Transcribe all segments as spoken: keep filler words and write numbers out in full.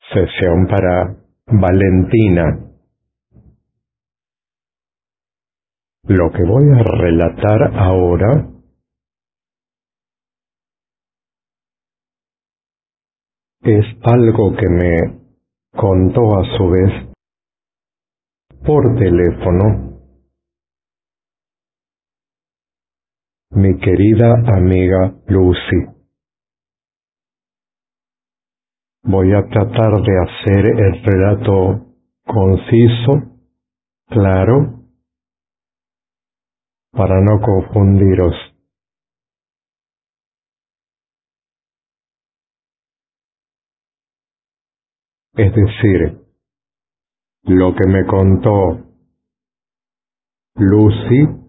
Sesión para Valentina. Lo que voy a relatar ahora es algo que me contó a su vez por teléfono mi querida amiga Lucy. Voy a tratar de hacer el relato conciso, claro, para no confundiros. Es decir, lo que me contó Lucy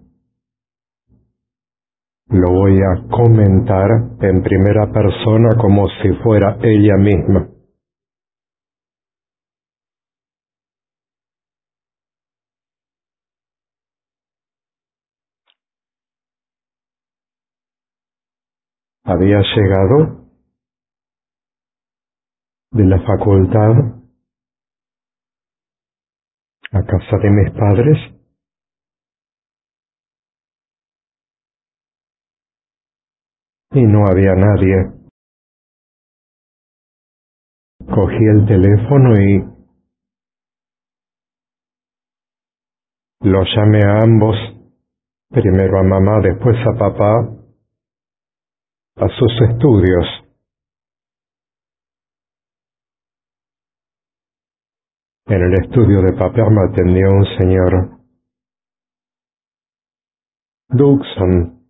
lo voy a comentar en primera persona como si fuera ella misma. Había llegado de la facultad a casa de mis padres y no había nadie. Cogí el teléfono y lo llamé a ambos, primero a mamá, después a papá, a sus estudios. En el estudio de papá me atendió un señor Dugson.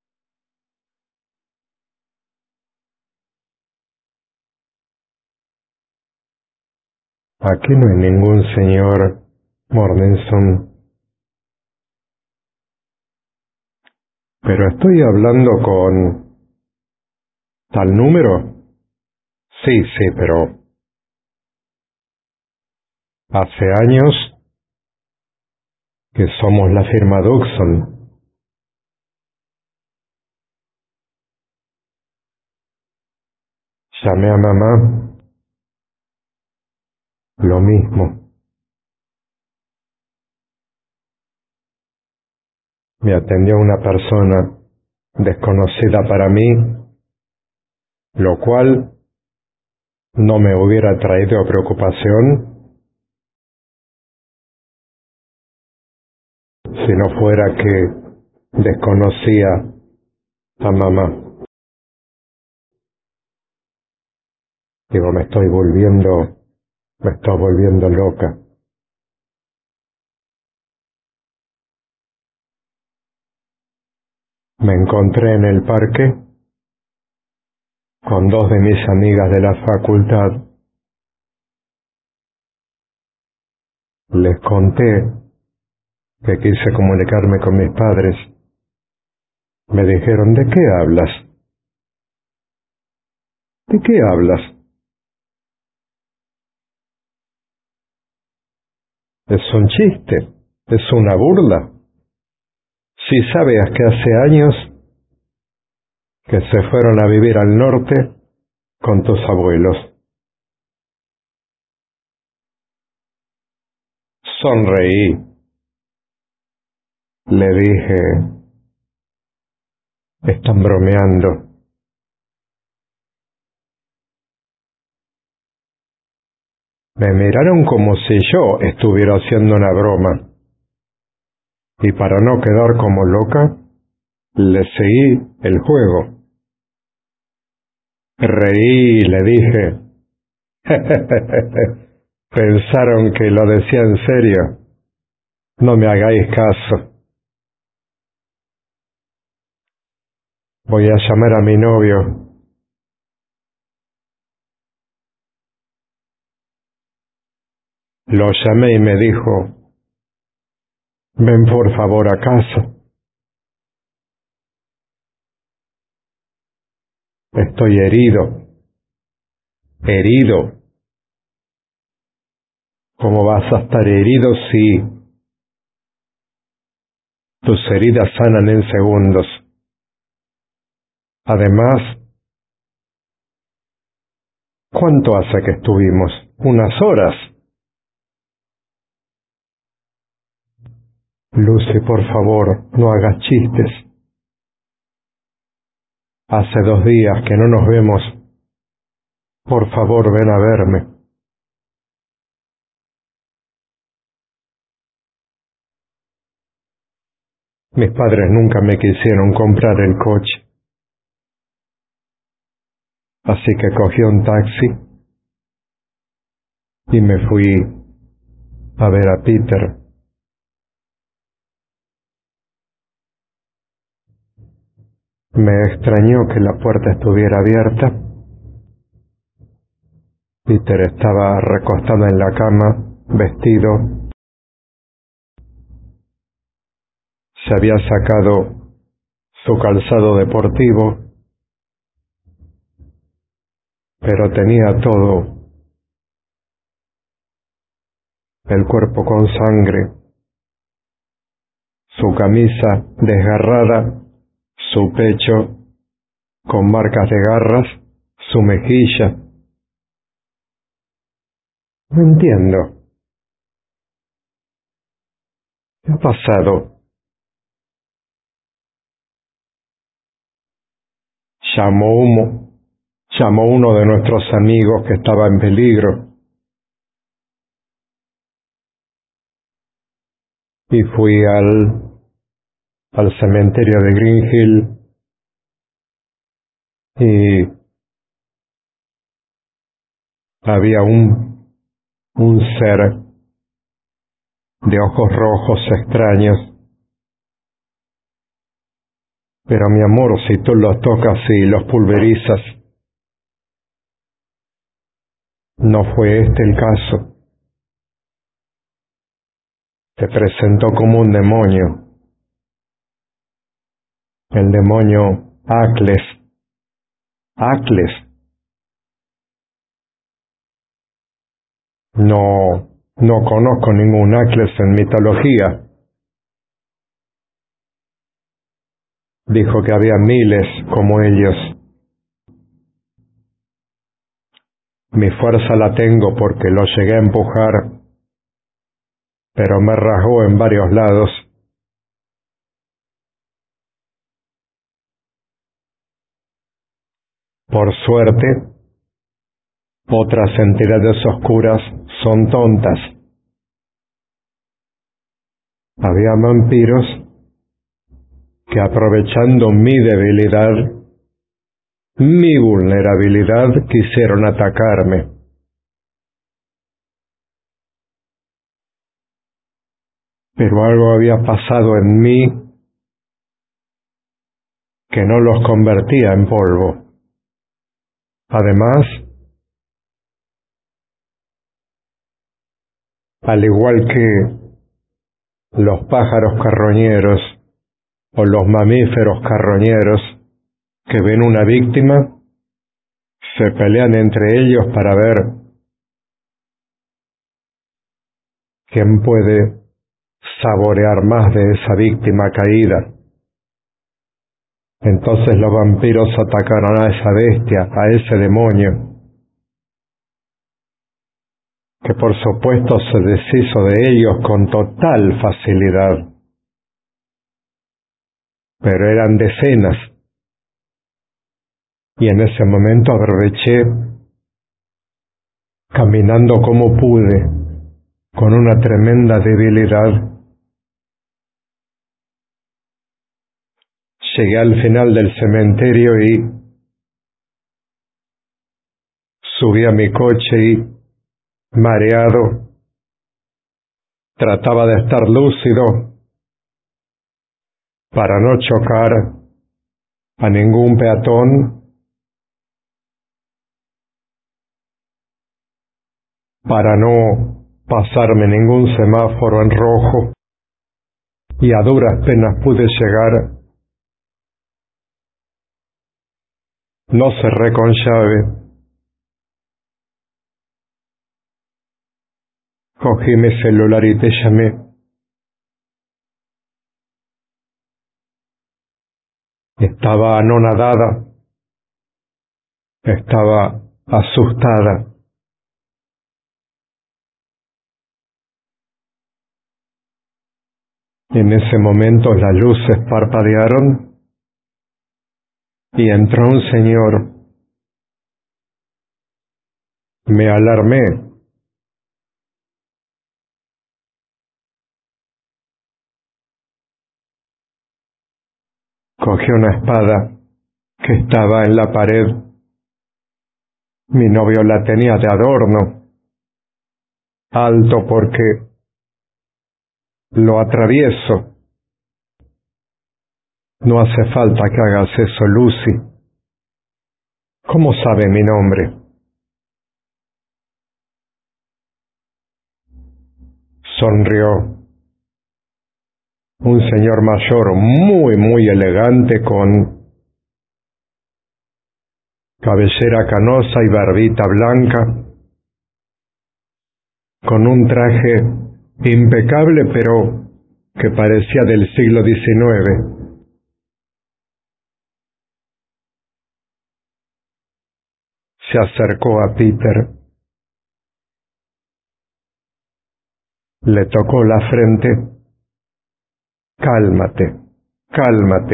Aquí no hay ningún señor Mortenson, pero estoy hablando con tal número. Sí, sí, pero hace años que somos la firma Dugson. Llamé a mamá, lo mismo. Me atendió una persona desconocida para mí, lo cual no me hubiera traído preocupación si no fuera que desconocía a mamá. Digo, me estoy volviendo, me estoy volviendo loca. Me encontré en el parque con dos de mis amigas de la facultad. Les conté que quise comunicarme con mis padres. Me dijeron, ¿de qué hablas? ¿De qué hablas? Es un chiste, es una burla. Si sabes que hace años que se fueron a vivir al norte con tus abuelos. Sonreí. Le dije, están bromeando. Me miraron como si yo estuviera haciendo una broma. Y para no quedar como loca, le seguí el juego. Reí y le dije, pensaron que lo decía en serio. No me hagáis caso. Voy a llamar a mi novio. Lo llamé y me dijo, ven por favor a casa. Estoy herido. Herido. ¿Cómo vas a estar herido si tus heridas sanan en segundos? Además, ¿cuánto hace que estuvimos? unas horas. Lucy, por favor, no hagas chistes. Hace dos días que no nos vemos. Por favor, ven a verme. Mis padres nunca me quisieron comprar el coche. Así que cogí un taxi y me fui a ver a Peter. Me extrañó que la puerta estuviera abierta. Peter estaba recostado en la cama, vestido. Se había sacado su calzado deportivo, pero tenía todo el cuerpo con sangre, su camisa desgarrada, su pecho con marcas de garras, su mejilla. No entiendo. ¿Qué ha pasado? Llamó uno, llamó uno de nuestros amigos que estaba en peligro. Y fui al, al cementerio de Green Hill y había un, un ser de ojos rojos extraños. Pero mi amor, si tú los tocas y los pulverizas, no fue este el caso. Se presentó como un demonio. El demonio Acles. Acles. No, no conozco ningún Acles en mitología. Dijo que había miles como ellos. Mi fuerza la tengo porque lo llegué a empujar, pero me rasgó en varios lados. Por suerte, otras entidades oscuras son tontas. Había vampiros que, aprovechando mi debilidad, mi vulnerabilidad, quisieron atacarme. Pero algo había pasado en mí que no los convertía en polvo. Además, al igual que los pájaros carroñeros o los mamíferos carroñeros que ven una víctima, se pelean entre ellos para ver quién puede saborear más de esa víctima caída. Entonces los vampiros atacaron a esa bestia, a ese demonio, que por supuesto se deshizo de ellos con total facilidad. Pero eran decenas, y en ese momento aproveché, caminando como pude, con una tremenda debilidad. Llegué al final del cementerio y subí a mi coche y, mareado, trataba de estar lúcido para no chocar a ningún peatón, para no pasarme ningún semáforo en rojo, y a duras penas pude llegar. No cerré con llave. Cogí mi celular y te llamé. Estaba anonadada. Estaba asustada. En ese momento las luces parpadearon y entró un señor. Me alarmé. Cogí una espada que estaba en la pared. Mi novio la tenía de adorno, alto porque lo atravieso. No hace falta que hagas eso, Lucy. ¿Cómo sabe mi nombre? Sonrió. Un señor mayor, muy, muy elegante, con cabellera canosa y barbita blanca, con un traje impecable, pero que parecía del siglo diecinueve. Se acercó a Peter. Le tocó la frente. Cálmate, cálmate.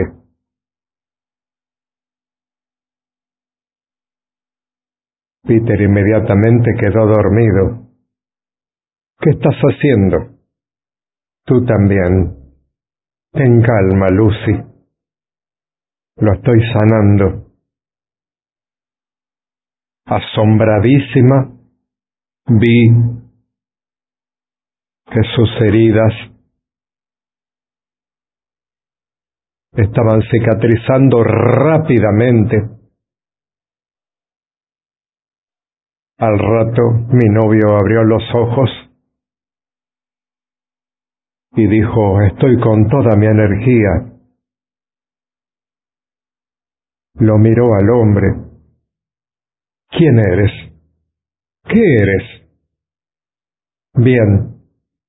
Peter inmediatamente quedó dormido. ¿Qué estás haciendo? Tú también. Ten calma, Lucy. Lo estoy sanando. Asombradísima, vi que sus heridas estaban cicatrizando rápidamente. Al rato mi novio abrió los ojos y dijo: estoy con toda mi energía. Lo miró al hombre. ¿Quién eres? ¿Qué eres? Bien.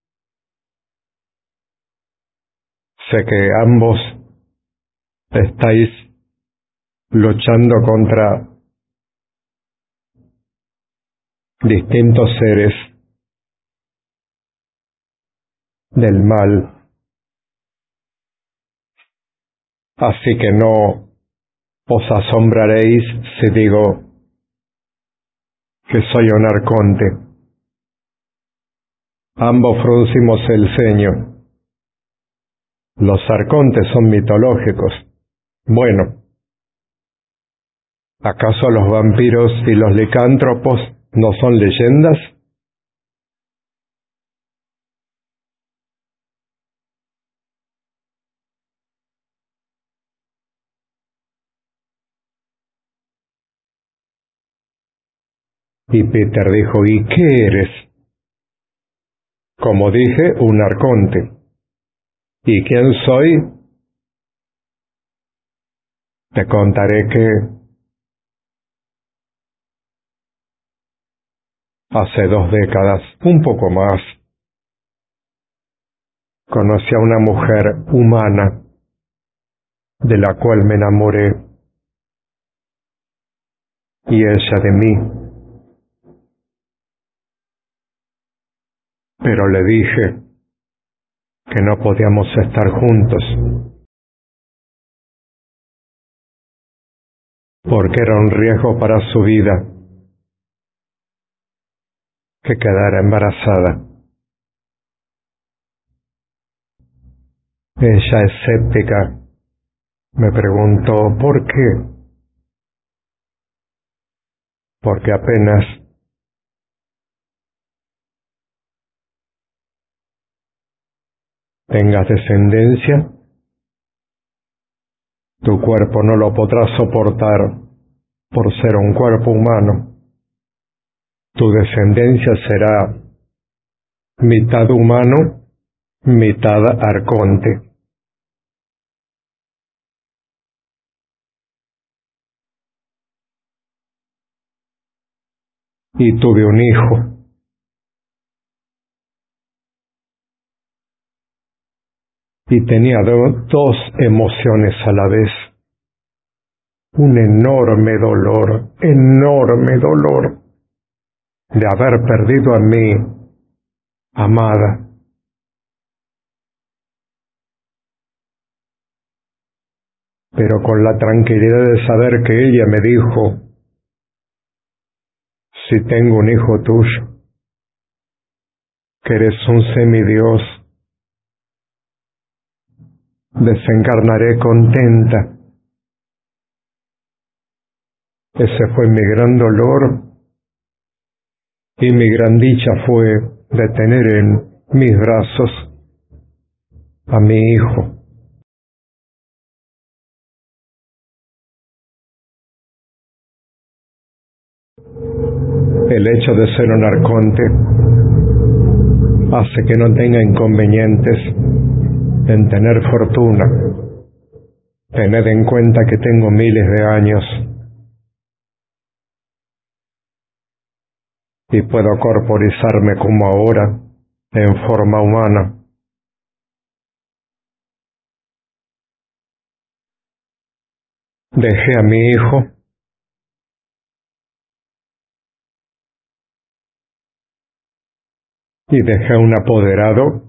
Sé que ambos estáis luchando contra distintos seres del mal. Así que no os asombraréis si digo que soy un arconte. Ambos fruncimos el ceño. Los arcontes son mitológicos. Bueno, ¿acaso los vampiros y los licántropos no son leyendas? Y Peter dijo: ¿y qué eres? Como dije, un arconte. ¿Y quién soy? Te contaré que hace dos décadas, un poco más, conocí a una mujer humana de la cual me enamoré, y ella de mí. Pero le dije que no podíamos estar juntos, porque era un riesgo para su vida que quedara embarazada. Ella, escéptica, me preguntó ¿por qué? Porque apenas tengas descendencia, tu cuerpo no lo podrá soportar por ser un cuerpo humano. Tu descendencia será mitad humano, mitad arconte. Y tuve un hijo. Y tenía do- dos emociones a la vez. Un enorme dolor, enorme dolor de haber perdido a mi amada. pero con la tranquilidad de saber que ella me dijo: si tengo un hijo tuyo, que eres un semidios, desencarnaré contenta. Ese fue mi gran dolor, y mi gran dicha fue de tener en mis brazos a mi hijo. El hecho de ser un arconte hace que no tenga inconvenientes en tener fortuna. Tened en cuenta que tengo miles de años y puedo corporizarme como ahora, en forma humana. Dejé a mi hijo y dejé a un apoderado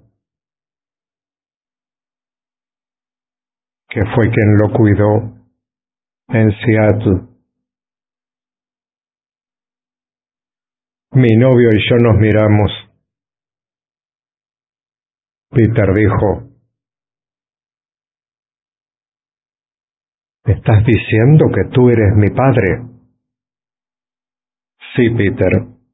que fue quien lo cuidó en Seattle. Mi novio y yo nos miramos. Peter dijo: ¿estás diciendo que tú eres mi padre? Sí, Peter.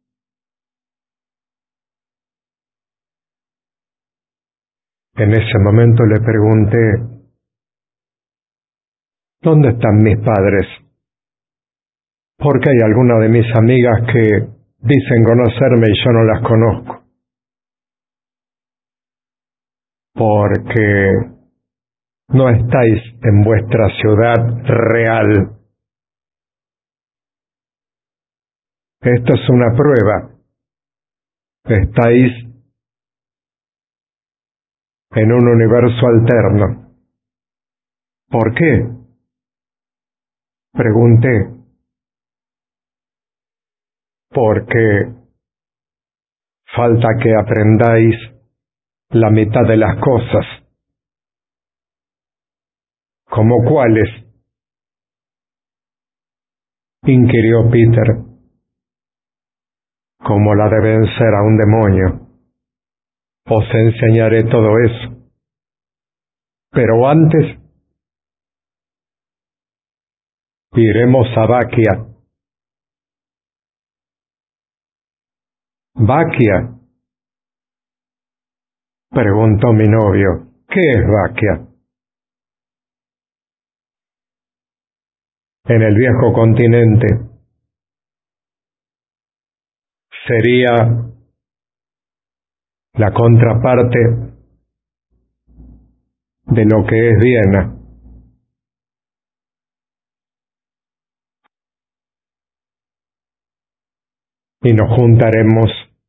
En ese momento le pregunté: ¿dónde están mis padres? Porque hay algunas de mis amigas que dicen conocerme y yo no las conozco. Porque no estáis en vuestra ciudad real. Esto es una prueba. Estáis en un universo alterno. ¿Por qué? Pregunté. Porque falta que aprendáis la mitad de las cosas. ¿Cómo cuáles? Inquirió Peter. Como la de vencer a un demonio. Os enseñaré todo eso. Pero antes iremos a Baquia. ¿Baquia? Preguntó mi novio. ¿Qué es Baquia? En el viejo continente. Sería la contraparte de lo que es Viena. Y nos juntaremos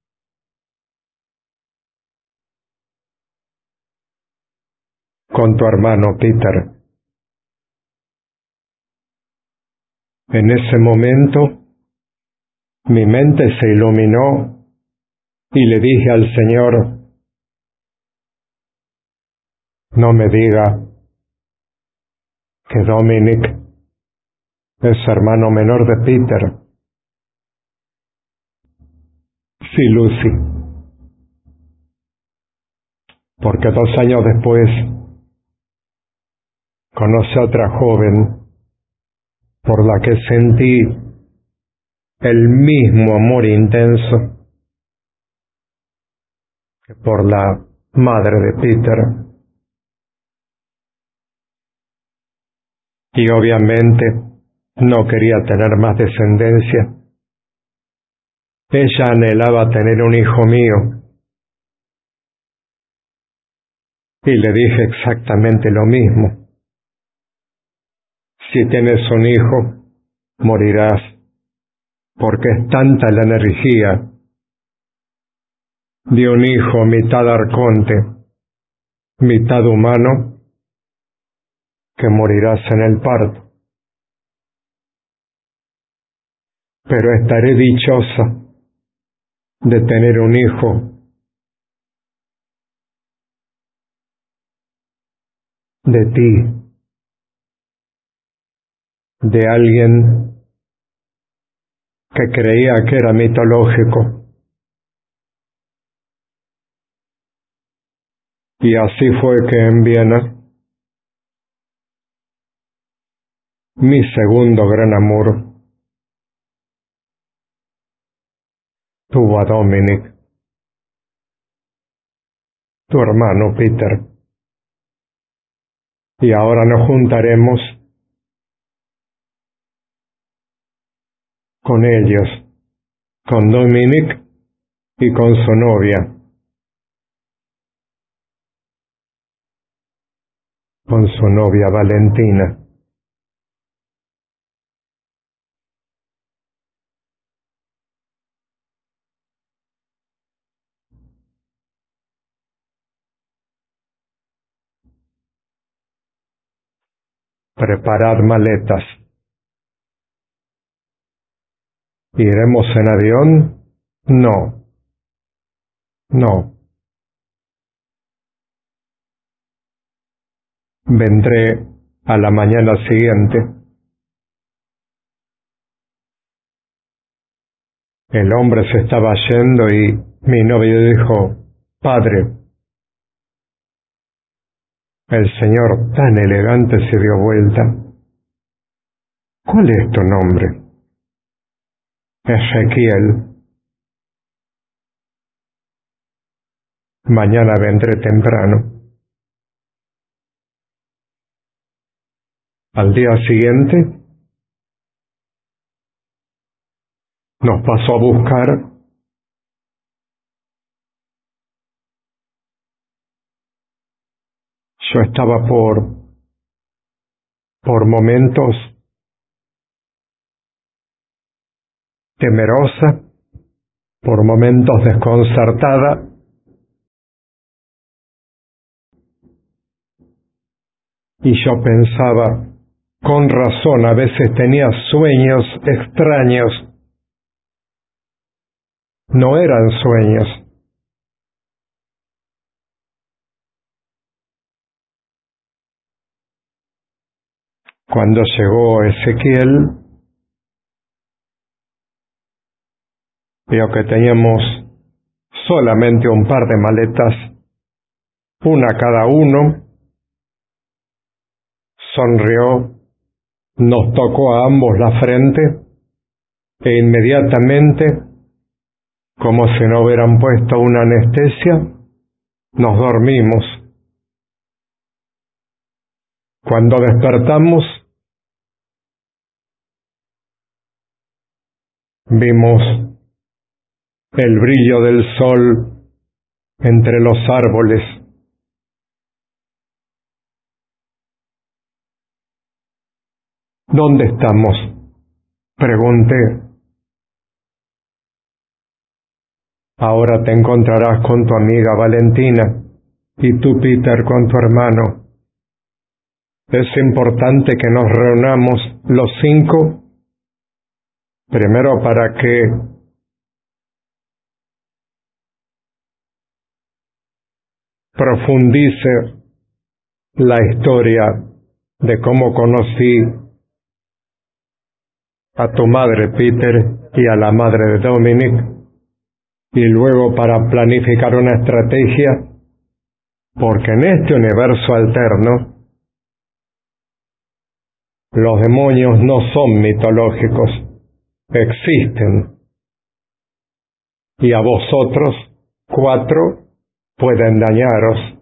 con tu hermano Peter. En ese momento, mi mente se iluminó y le dije al Señor: no me diga que Dominic es hermano menor de Peter. Sí, Lucy. Porque dos años después conocí a otra joven por la que sentí el mismo amor intenso que por la madre de Peter. Y obviamente no quería tener más descendencia. Ella anhelaba tener un hijo mío. Y le dije exactamente lo mismo. Si tienes un hijo, morirás, porque es tanta la energía de un hijo mitad arconte, mitad humano, que morirás en el parto. Pero estaré dichosa de tener un hijo de ti. de alguien que creía que era mitológico. Y así fue que en Viena, mi segundo gran amor, tuvo a Dominic, tu hermano Peter. Y ahora nos juntaremos con ellos, con Dominic y con su novia, con su novia Valentina. Preparad maletas. ¿Iremos en avión? No, no. Vendré a la mañana siguiente. El hombre se estaba yendo y mi novio dijo: Padre. El señor, tan elegante, se dio vuelta. ¿Cuál es tu nombre? Ezequiel. Mañana vendré temprano. Al día siguiente nos pasó a buscar. Yo estaba por, por momentos temerosa, por momentos desconcertada, y yo pensaba, con razón, a veces tenía sueños extraños. No eran sueños. Cuando llegó Ezequiel, vio que teníamos solamente un par de maletas, una cada uno. Sonrió, nos tocó a ambos la frente e inmediatamente, como si no hubieran puesto una anestesia, nos dormimos. Cuando despertamos, vimos el brillo del sol entre los árboles. ¿Dónde estamos?, pregunté. Ahora te encontrarás con tu amiga Valentina y tú, Peter, con tu hermano. Es importante que nos reunamos los cinco, primero para que profundice la historia de cómo conocí a tu madre, Peter, y a la madre de Dominic, y luego para planificar una estrategia, porque en este universo alterno los demonios no son mitológicos, existen, y a vosotros cuatro pueden dañaros.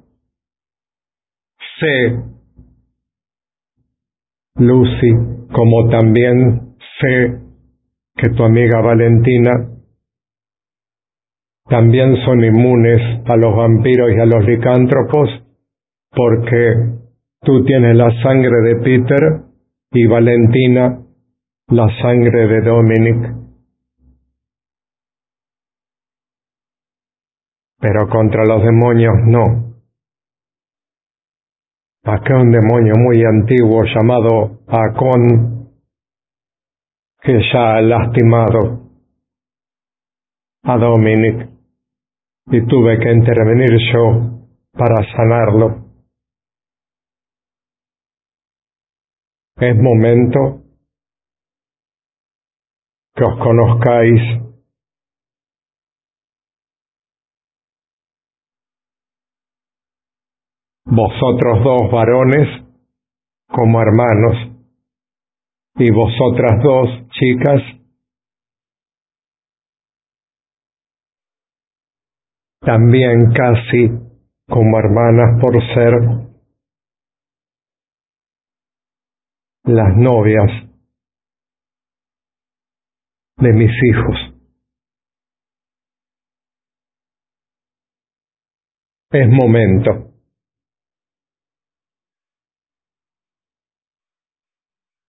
Sé, Lucy, como también sé que tu amiga Valentina también son inmunes a los vampiros y a los licántropos, porque tú tienes la sangre de Peter y Valentina la sangre de Dominic. Pero contra los demonios no. Acá un demonio muy antiguo llamado Acón, que ya ha lastimado a Dominic, y tuve que intervenir yo para sanarlo. Es momento que os conozcáis. Vosotros dos varones como hermanos, y vosotras dos chicas también casi como hermanas por ser las novias de mis hijos. Es momento